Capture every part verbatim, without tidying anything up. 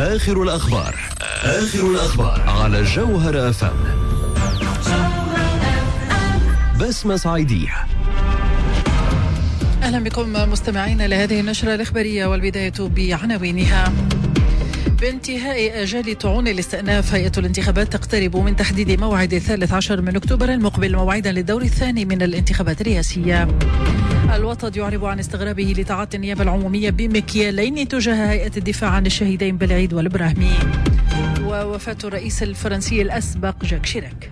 آخر الأخبار آخر الأخبار على جوهر أف أم. بسمة صعيدية. أهلا بكم مستمعين لهذه النشرة الإخبارية، والبداية بعناوينها. بانتهاء أجال طعون الاستئناف، هيئة الانتخابات تقترب من تحديد موعد الثالث عشر من أكتوبر المقبل موعدا للدور الثاني من الانتخابات الرئاسية. الوطن يعرب عن استغرابه لتعاطي النيابة العمومية بمكيالين تجاه هيئة الدفاع عن الشهيدين بالعيد والإبراهيمي. ووفاة الرئيس الفرنسي الأسبق جاك شيراك.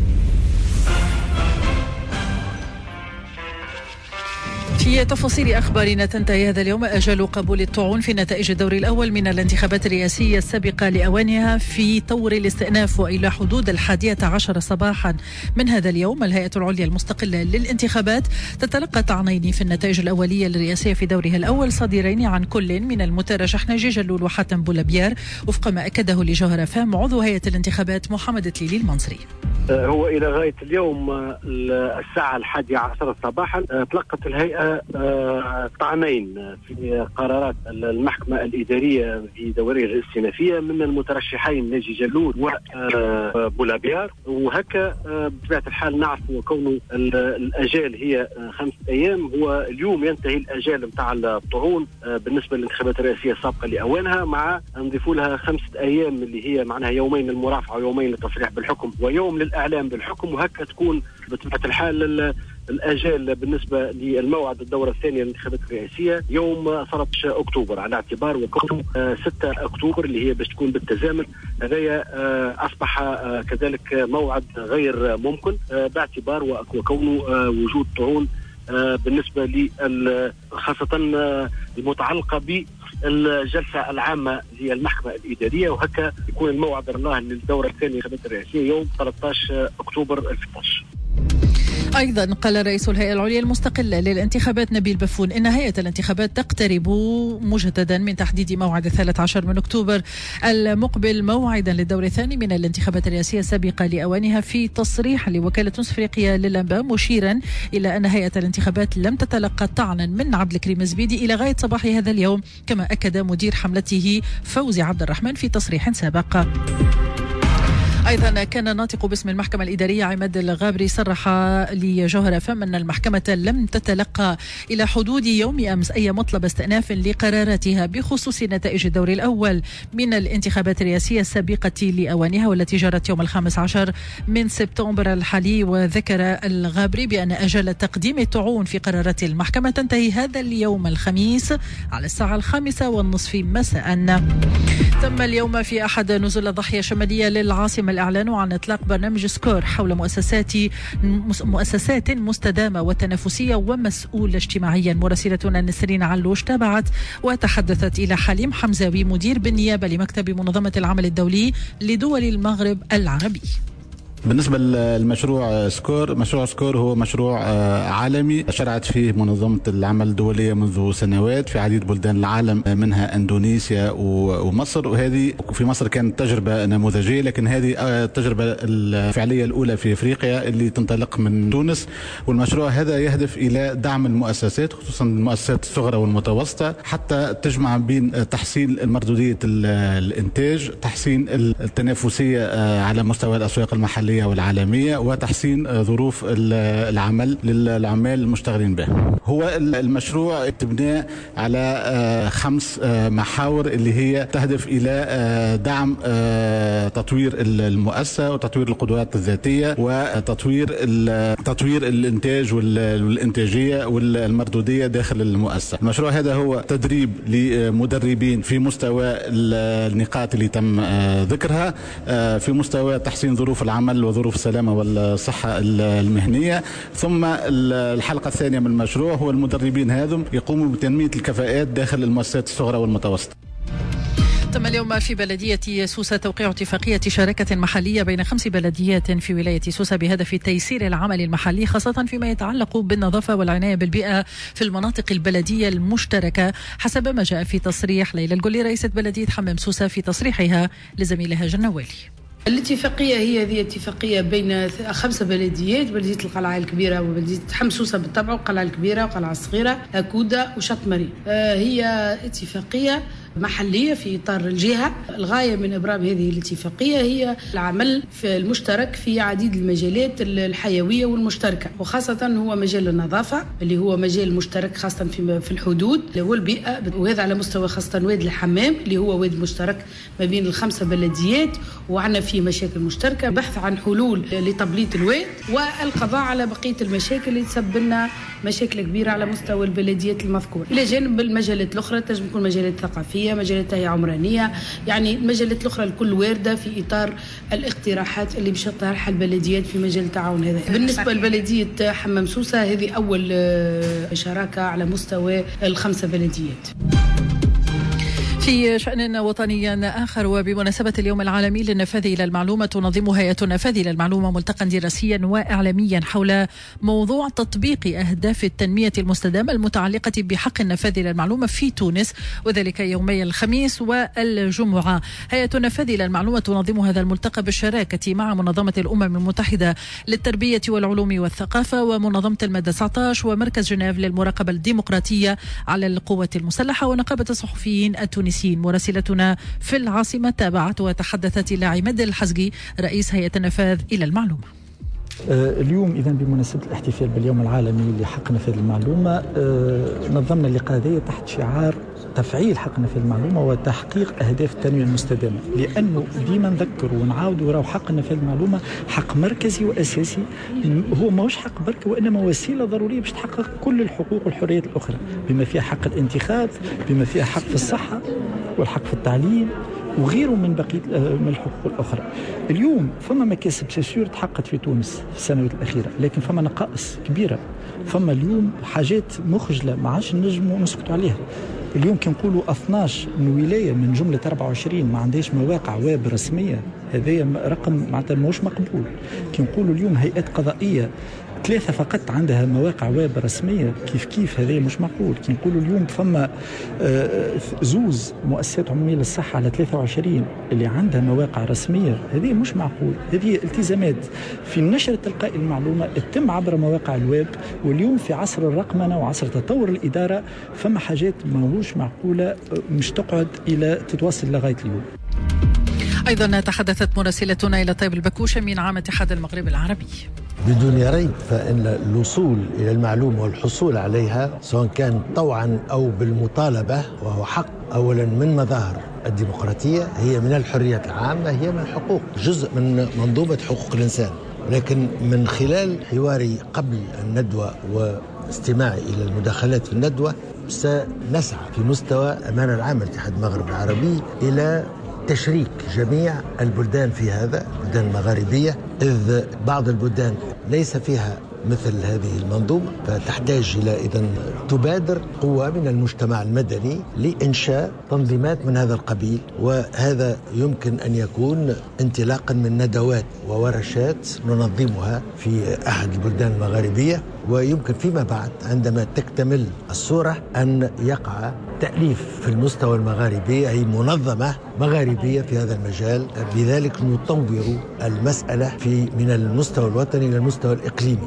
في تفاصيل أخبارنا، تنتهي هذا اليوم أجل قبول الطعون في نتائج الدور الأول من الانتخابات الرئاسية السابقة لأوانها في طور الاستئناف، وإلى حدود الحادية عشر صباحا من هذا اليوم الهيئة العليا المستقلة للانتخابات تتلقى طعنين في النتائج الأولية للرئاسية في دورها الأول صادرين عن كل من المترشح ناجي جلول وحاتم بولابيار، وفق ما أكده لجوهر أف أم عضو هيئة الانتخابات محمد تليلي المنصري. هو إلى غاية اليوم الساعة الحادية عشر صباحا تلقت الهيئة طعنين في قرارات المحكمة الإدارية في دورها الاستئنافية من المترشحين ناجي جلول وبولابيار، وهكا بطبيعة الحال نعرف وكونه الأجال هي خمسة أيام، هو اليوم ينتهي الأجال متاع الطعون بالنسبة للانتخابات الرئاسية السابقة لأوانها، مع نضيفوا لها خمسة أيام اللي هي معناها يومين للمرافعة ويومين للتصريح بالحكم ويوم للإعلام بالحكم، وهكا تكون بطبيعة الحال الأجال بالنسبة للموعد الدورة الثانية للانتخابات الرئاسية يوم ثلاثة عشر أكتوبر، على اعتبار وكونه ستة أكتوبر اللي هي باش تكون بالتزامن. هذايا أصبح كذلك موعد غير ممكن باعتبار وكونه وجود طعون بالنسبة لي خاصة المتعلقة بالجلسة العامة للمحكمة الإدارية، وهكا يكون الموعد الله للدورة الثانية للانتخابات الرئاسية يوم ثلاثة عشر أكتوبر ألفين واثني عشر. أيضا قال رئيس الهيئة العليا المستقلة للانتخابات نبيل بفون إن هيئة الانتخابات تقترب مجددا من تحديد موعد الثالث عشر من أكتوبر المقبل موعدا للدور الثاني من الانتخابات الرئاسية السابقة لأوانها، في تصريح لوكالة نصف أفريقيا للأنباء مشيرا إلى أن هيئة الانتخابات لم تتلقى طعنا من عبد الكريم الزبيدي إلى غاية صباح هذا اليوم، كما أكد مدير حملته فوزي عبد الرحمن في تصريح سابق. أيضا كان الناطق باسم المحكمة الإدارية عماد الغابري صرح لجوهر أف أم أن المحكمة لم تتلقى إلى حدود يوم أمس أي مطلب استئناف لقراراتها بخصوص نتائج الدور الأول من الانتخابات الرئاسية السابقة لأوانها والتي جرت يوم الخامس عشر من سبتمبر الحالي. وذكر الغابري بأن أجل تقديم الطعون في قرارات المحكمة تنتهي هذا اليوم الخميس على الساعة الخامسة والنصف مساء. تم اليوم في أحد نزل الضاحية الشمالية للعاصمة الإعلان عن إطلاق برنامج سكور حول مؤسسات مؤسسات مستدامة وتنافسية ومسؤولة اجتماعيا. مراسلتنا نسرين علوش تابعت وتحدثت إلى حليم حمزاوي مدير بالنيابة لمكتب منظمة العمل الدولي لدول المغرب العربي. بالنسبة للمشروع سكور، مشروع سكور هو مشروع عالمي شرعت فيه منظمة العمل الدولية منذ سنوات في عديد بلدان العالم منها اندونيسيا ومصر، وهذه في مصر كانت تجربة نموذجية، لكن هذه التجربة الفعلية الأولى في أفريقيا اللي تنطلق من تونس. والمشروع هذا يهدف إلى دعم المؤسسات خصوصا المؤسسات الصغرى والمتوسطة حتى تجمع بين تحسين المردودية الإنتاج، تحسين التنافسية على مستوى الأسواق المحلية والعالمية، وتحسين ظروف العمل للعمال المشتغلين به. هو المشروع تبنى على خمس محاور اللي هي تهدف إلى دعم تطوير المؤسسة وتطوير القدرات الذاتية وتطوير تطوير الإنتاج والإنتاجية والمردودية داخل المؤسسة. المشروع هذا هو تدريب لمدربين في مستوى النقاط اللي تم ذكرها، في مستوى تحسين ظروف العمل وظروف السلامة والصحة المهنية. ثم الحلقة الثانية من المشروع هو المدربين هذم يقوموا بتنمية الكفاءات داخل المؤسسات الصغرى والمتوسطة. تم اليوم في بلدية سوسة توقيع اتفاقية شراكة محلية بين خمس بلديات في ولاية سوسة بهدف تيسير العمل المحلي خاصة فيما يتعلق بالنظافة والعناية بالبيئة في المناطق البلدية المشتركة، حسب ما جاء في تصريح ليلى القلي رئيسة بلدية حمام سوسة في تصريحها لزميلها جنوالي. الاتفاقية هي هذه اتفاقية بين خمس بلديات، بلدية القلعة الكبيرة وبلدية حمسوسة بالطبع، والقلعة الكبيرة والقلعة الصغيرة، أكودة وشط مريم. هي اتفاقية محلية في إطار الجهة. الغاية من إبرام هذه الاتفاقية هي العمل في المشترك في عديد المجالات الحيوية والمشتركة، وخاصة هو مجال النظافة اللي هو مجال مشترك خاصة في الحدود والبيئة، وهذا على مستوى خاصة وادي الحمام اللي هو وادي مشترك ما بين الخمسة بلديات، وعنا فيه مشاكل مشتركة، بحث عن حلول لتبليط الواد والقضاء على بقية المشاكل اللي تسبب لنا مشاكل كبيرة على مستوى البلديات المذكورة، إلى جانب المجالات الأخرى تنجم تكون مجالات ثقافية، مجالات تهيئة عمرانية، يعني المجالات الأخرى الكل واردة في إطار الاقتراحات اللي باش تطرحها البلديات في مجال التعاون هذا. بالنسبة لبلدية حمام سوسة هذه أول شراكة على مستوى الخمسة بلديات. في شأن وطني آخر، وبمناسبة اليوم العالمي للنفاذ إلى المعلومة، تنظم هيئة النفاذ إلى المعلومة ملتقى دراسيا وإعلاميا حول موضوع تطبيق أهداف التنمية المستدامة المتعلقة بحق النفاذ إلى المعلومة في تونس، وذلك يومي الخميس والجمعة. هيئة النفاذ إلى المعلومة تنظم هذا الملتقى بالشراكة مع منظمة الأمم المتحدة للتربية والعلوم والثقافة ومنظمة المادة تسعة عشر ومركز جنيف للمراقبة الديمقراطية على القوات المسلحة ونقابة الصحفيين التونسيين. مراسلتنا في العاصمة تابعت وتحدثت إلى عماد الحزقي رئيس هيئة النفاذ إلى المعلومة. اليوم إذن بمناسبة الاحتفال باليوم العالمي لحق نفاذ المعلومة نظمنا اللقاء هذا تحت شعار تفعيل حق نفاذ المعلومة وتحقيق أهداف التنمية المستدامة، لأنه ديما نذكر ونعاود وراو حق نفاذ المعلومة حق مركزي وأساسي، هو ماهوش حق برك وإنما وسيلة ضرورية باش تحقق كل الحقوق والحريات الأخرى، بما فيها حق الانتخاب، بما فيها حق في الصحة والحق في التعليم وغيره من بقية من الحقوق الأخرى. اليوم فما مكاسب سيسيور تحققت في تونس في السنوات الأخيرة، لكن فما نقائص كبيرة، فما اليوم حاجات مخجلة ما عادش نجموا نسكتوا عليها. اليوم كي نقولوا اثناش من ولاية من جملة أربعة وعشرين ما عندهاش مواقع ويب رسمية، هذا رقم معناتها ماهوش مقبول. كي نقولوا اليوم هيئات قضائية ثلاثة فقط عندها مواقع ويب رسمية، كيف كيف هذا مش معقول. كي نقولوا اليوم فما زوز مؤسسات عمومية للصحة على ثلاثة وعشرين اللي عندها مواقع رسمية، هذه مش معقول. هذه التزامات في النشر التلقائي المعلومة تتم عبر مواقع الويب، واليوم في عصر الرقمنة وعصر تطور الإدارة فما حاجات ماهوش معقولة مش تقعد إلى تتواصل لغاية اليوم. أيضا تحدثت مراسلتنا إلى طيب البكوشة من عام اتحاد المغرب العربي. بدون ريب فإن الوصول إلى المعلومة والحصول عليها سواء كان طوعا أو بالمطالبة وهو حق أولا من مظاهر الديمقراطية، هي من الحريات العامة، هي من الحقوق، جزء من منظومة حقوق الإنسان. لكن من خلال حواري قبل الندوة واستماعي إلى المداخلات في الندوة سنسعى في مستوى أمانة العام لاتحاد المغرب العربي إلى تشريك جميع البلدان في هذا، البلدان المغاربية، إذ بعض البلدان ليس فيها مثل هذه المنظومة، فتحتاج إلى إذن تبادر قوة من المجتمع المدني لإنشاء تنظيمات من هذا القبيل. وهذا يمكن أن يكون انطلاقا من ندوات وورشات ننظمها في أحد البلدان المغاربية، ويمكن فيما بعد عندما تكتمل الصورة أن يقع تأليف في المستوى المغاربي، أي منظمة مغاربية في هذا المجال، بذلك نطور المسألة في من المستوى الوطني إلى المستوى الإقليمي.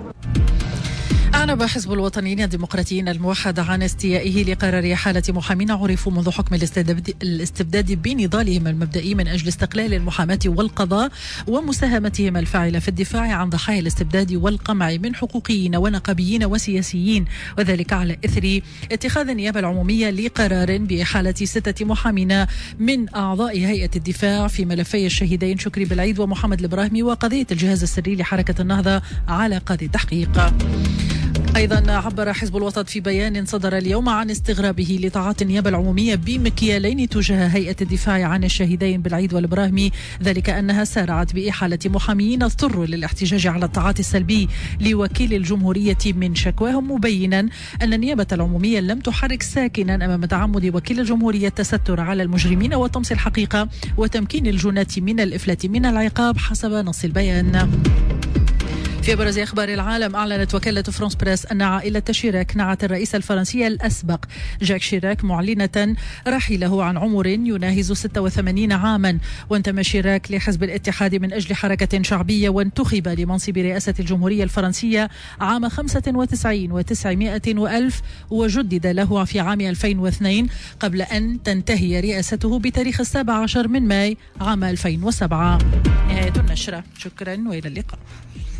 أعلن حزب الوطنيين الديمقراطيين الموحد عن استيائه لقرار حالة محامين عرفوا منذ حكم الاستبداد بنضالهم المبدئي من أجل استقلال المحاماة والقضاء ومساهمتهم الفاعلة في الدفاع عن ضحايا الاستبداد والقمع من حقوقيين ونقابيين وسياسيين، وذلك على إثر اتخاذ النيابة العمومية لقرار بإحالة ستة محامين من أعضاء هيئة الدفاع في ملفي الشهيدين شكري بالعيد ومحمد الإبراهيمي وقضية الجهاز السري لحركة النهضة على قاضي التحقيق. أيضا عبر حزب الوسط في بيان صدر اليوم عن استغرابه لتعاطي النيابة العمومية بمكيالين تجاه هيئة الدفاع عن الشهيدين بالعيد والإبراهيمي، ذلك أنها سارعت بإحالة محامين اضطروا للاحتجاج على التعاطي السلبي لوكيل الجمهورية من شكواهم، مبينا أن النيابة العمومية لم تحرك ساكنا أمام تعمد وكيل الجمهورية التستر على المجرمين وطمس الحقيقة وتمكين الجنات من الإفلات من العقاب حسب نص البيان. في أبرز أخبار العالم، أعلنت وكالة فرانس بريس أن عائلة شيراك نعت الرئيس الفرنسي الأسبق جاك شيراك معلنة رحيله عن عمر يناهز ستة وثمانين عاما. وانتمى شيراك لحزب الاتحاد من أجل حركة شعبية، وانتخب لمنصب رئاسة الجمهورية الفرنسية عام خمسة وتسعين وتسعمائة وألف، وجدد له في عام ألفين واثنين قبل أن تنتهي رئاسته بتاريخ السابع عشر من ماي عام ألفين وسبعة. نهاية النشرة، شكرا وإلى اللقاء.